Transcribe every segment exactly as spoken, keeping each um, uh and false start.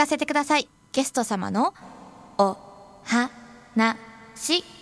かせてください。ゲスト様のお話。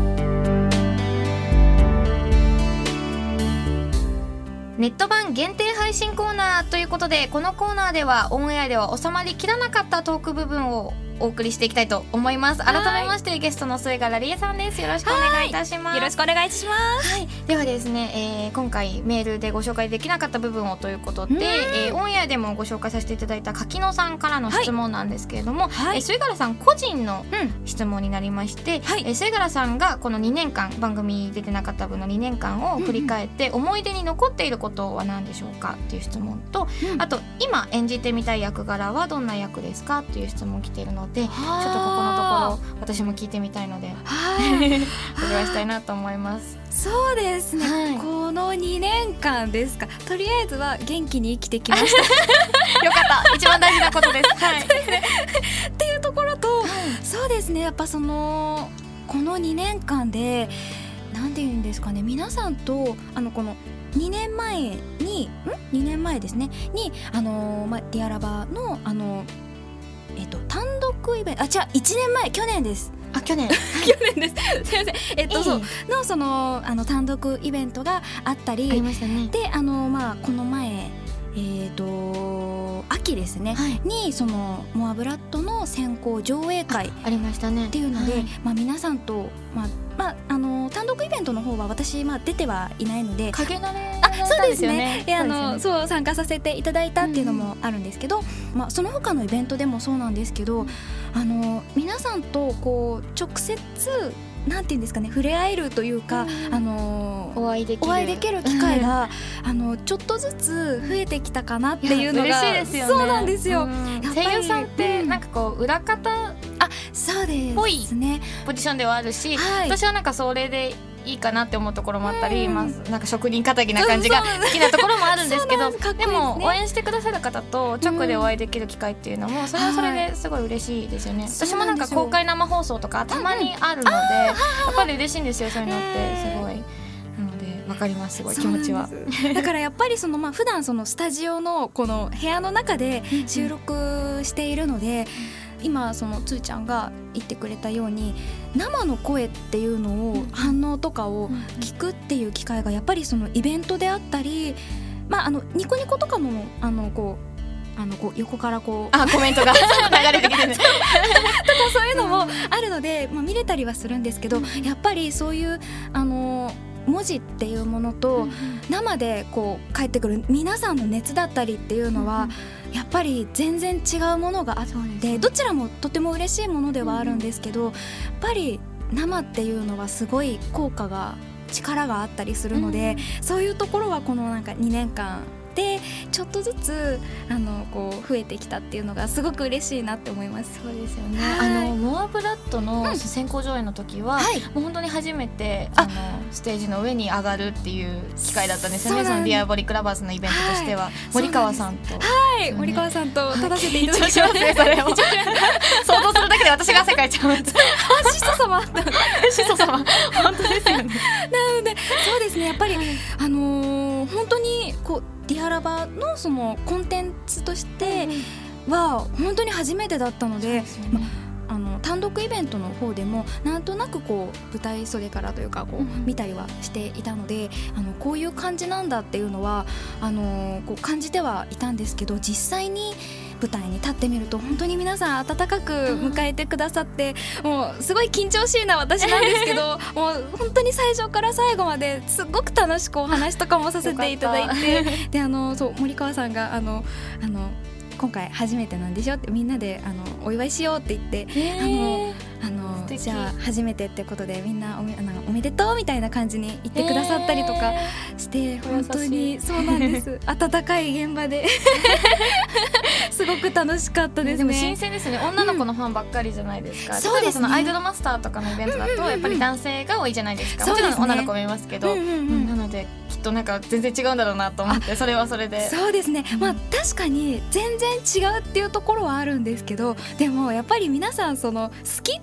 ネット版限定配信コーナーということで、このコーナーではオンエアでは収まりきらなかったトーク部分をお送りしていきたいと思います。改めましてゲストの末柄理恵さんです。よろしくお願いいたします。 よろしくお願いします、 はい、ではですね、えー、今回メールでご紹介できなかった部分をということで、えー、オンエアでもご紹介させていただいた柿野さんからの質問なんですけれども、はい、えー、末柄さん個人の質問になりまして、うん、はい、えー、末柄さんがこのにねんかん番組出てなかった分のにねんかんを振り返って思い出に残っていることは何でしょうかっていう質問と、うん、あと今演じてみたい役柄はどんな役ですかっていう質問来ているので、ちょっとここのところ私も聞いてみたいのでお願いしたいなと思います。 そうですね、はい、このにねんかんですか。とりあえずは元気に生きてきましたよかった、一番大事なことです、はい、 っていうところと、はい、そうですね、やっぱそのこのにねんかんでなんて言うんですかね、皆さんとあのこのにねんまえにんにねんまえですねにあの、ま、ディアラバのあのえっと、単独イベント、あ、じゃあいちねんまえ、去年です。 あ、去年去年ですすいません、えっと、そうのそのあの単独イベントがあったり、 ありましたね。 で、あのまあこの前えっと秋ですね、はい、にそのモアブラッドの先行上映会あ, ありましたねっていうので、 はい、 まあ皆さんとまあまああの単独イベントの方は私まあ出てはいないので、 影慣れあ、そうですね、 であのそう参加させていただいたっていうのもあるんですけど、うん、まあその他のイベントでもそうなんですけど、あの皆さんとこう直接なんていうんですかね、触れ合えるというか、うん、あのお会いできるお会いできる機会が、うん、あのちょっとずつ増えてきたかなっていうのが嬉しいですよね。 そうなんですよ、うん、 声優さんってなんかこう裏方あ、そうですね、 ポジションではあるし、はい、私はなんかそれでいいかなって思うところもあったり、 うん、 まあ、なんか職人気な感じが好きなところもあるんですけど、でも応援してくださる方と直でお会いできる機会っていうのもそれはそれですごい嬉しいですよね、はい、私もなんか公開生放送とかたまにあるので、うんうん、やっぱり嬉しいんですよ、そういうのってすごい。なので分かります、すごい気持ちは。 だからやっぱりその、まあ、普段そのスタジオのこの部屋の中で収録しているので、うん、今そのつーちゃんが言ってくれたように生の声っていうのを、反応とかを聞くっていう機会がやっぱりそのイベントであったり、まあ、あのニコニコとかもあのこうあのこう横からこうあコメントが流れてきてるとかそういうのもあるので、まあ、見れたりはするんですけど、やっぱりそういうあの文字っていうものと生でこう返ってくる皆さんの熱だったりっていうのはやっぱり全然違うものがあって、どちらもとても嬉しいものではあるんですけど、やっぱり生っていうのはすごい効果が力があったりするので、そういうところはこのなんかにねんかんでちょっとずつあのこう増えてきたっていうのがすごく嬉しいなって思います。 そうですよね、あのモアブラッドの先行上映の時は、うん、はい、もう本当に初めてあのステージの上に上がるっていう機会だったんですよね。そのディアボリックラバーズのイベントとしては、はい、森川さんと、 はい、森川さんと立たせていただきました、 はい、それを想像するだけで私が汗かいちゃう始祖様始祖様本当ですよね。 なのでそうですね、やっぱり、はい、あのー、本当にこうディアラバのそのコンテンツとしては本当に初めてだったので、ま、あの単独イベントの方でもなんとなくこう舞台袖からというかこう見たりはしていたので、あのこういう感じなんだっていうのはあのこう感じてはいたんですけど、実際に舞台に立ってみると本当に皆さん温かく迎えてくださって、うん、もうすごい緊張しいな私なんですけどもう本当に最初から最後まですごく楽しくお話とかもさせていただいてであのそう森川さんがあのあの今回初めてなんでしょってみんなであのお祝いしようって言ってあのあのじゃあ初めてってことでみんな お め, なんかおめでとうみたいな感じに言ってくださったりとかして本当にそうなんです温かい現場ですごく楽しかったですね。 でも新鮮ですね、女の子のファンばっかりじゃないですか、うん、そうですね、例えばそのアイドルマスターとかのイベントだとやっぱり男性が多いじゃないですか、もちろん女の子もいますけど、うんうんうん、なのできっとなんか全然違うんだろうなと思って、それはそれでそうですね、まあ、確かに全然違うっていうところはあるんですけど、でもやっぱり皆さんその好きっていう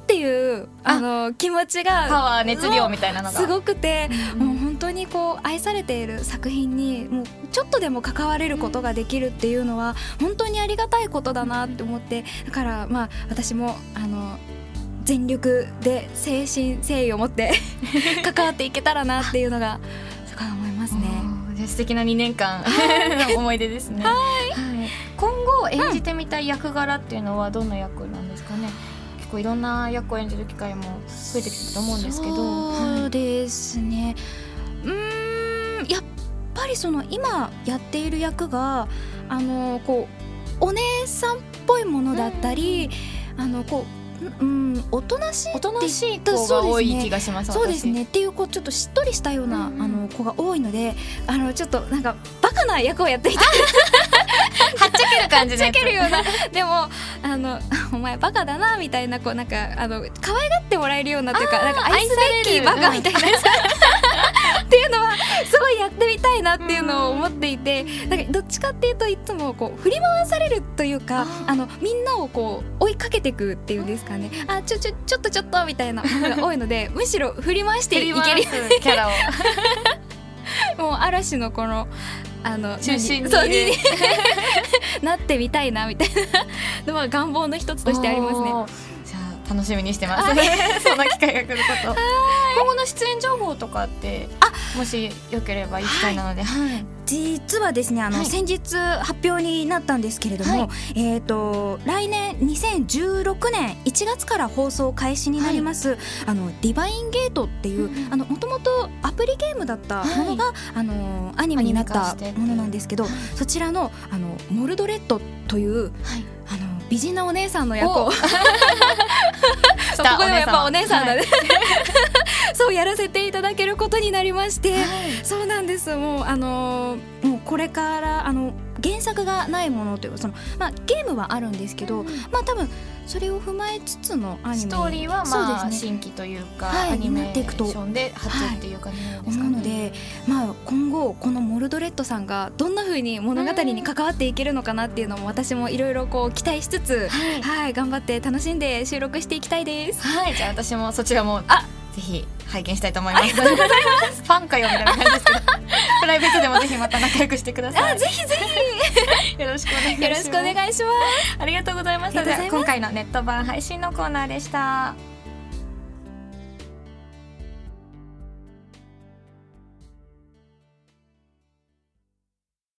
るあの気持ちがパワー熱量みたいなのがすごくて、 うん、 もう本当にこう愛されている作品にもうちょっとでも関われることができるっていうのは本当にありがたいことだなって思って、だからまあ私もあの全力で誠心誠意を持って関わっていけたらなっていうのがすごい思いますね。 素敵なにねんかんの思い出ですね。はい、今後演じてみたい役柄っていうのはどんな役なんですかね。結構いろんな役を演じる機会も増えてきてると思うんですけど。 そうですね、うーんやっぱりその今やっている役があのこうお姉さんっぽいものだったり、うん、あのこううん、おとなしいおとなしい子が多い気がします。 そうですねっていうこうちょっとしっとりしたような、うんうん、あの子が多いので、あのちょっとなんかバカな役をやっていたはっちゃける感じではっちゃけるようなでもあのお前バカだなみたいなこうなんかあの可愛がってもらえるようなというか、なんか愛すべきバカみたいな、うん、っていうのはすごいやってみたいなっていうのを思っていて、なんかどっちかっていうといつもこう振り回されるというか、あのみんなをこう追いかけていくっていうんですかね、あちょちょちょっとちょっとみたいなものが多いのでむしろ振り回していけるようにキャラをもう嵐のこのあの中心になってみたいなみたいなのは願望の一つとしてありますね。 じゃあ楽しみにしてますそんな機会が来ること今後の出演情報とかってもしよければ行きたいなので、はいはい、 実はですねあの、はい、先日発表になったんですけれども、はい、えーと来年にせんじゅうろくねんいちがつから放送開始になります、はい、あのディバインゲートっていう、うん、あのもともとアプリゲームだったものが、はい、あのアニメになったものなんですけど、そちらのあのモルドレッドという、はい、あの美人なお姉さんの役をそうここでもやっぱお姉さんだね、はい、そうやらせていただけることになりまして、はい、そうなんです。もうあのー、もうこれからあの原作がないものというかその、まあ、ゲームはあるんですけど、うん、まあ多分それを踏まえつつのアニメストーリーはまあ、ね、新規というか、はい、アニメーションで初っていう感じなんですかね。 なので、まあ、今後このモルドレッドさんがどんな風に物語に関わっていけるのかなっていうのも私もいろいろこう期待しつつ、はいはい、頑張って楽しんで収録していきたいです。 はい、じゃあ私もそちらもあぜひ拝見したいと思います。ありがとうございます。ファンかよみたいな感じですけどプライベートでもぜひまた仲良くしてください。 あぜひぜひよろしくお願いします。 よろしくお願いします。 ありがとうございました。今回のネット版配信のコーナーでした。